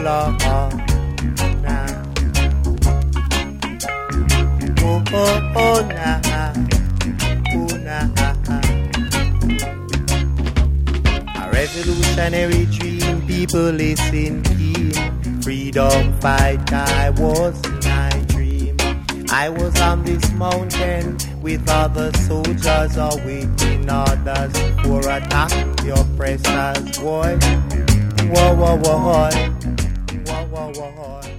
Lord. Nah. Oh, nah. Oh, nah. A revolutionary dream, people listen keen. Freedom fight, I was in my dream. I was on this mountain with other soldiers awaiting orders for attack the oppressors. Boy, whoa, whoa, whoa, whoa, whoa, whoa, whoa.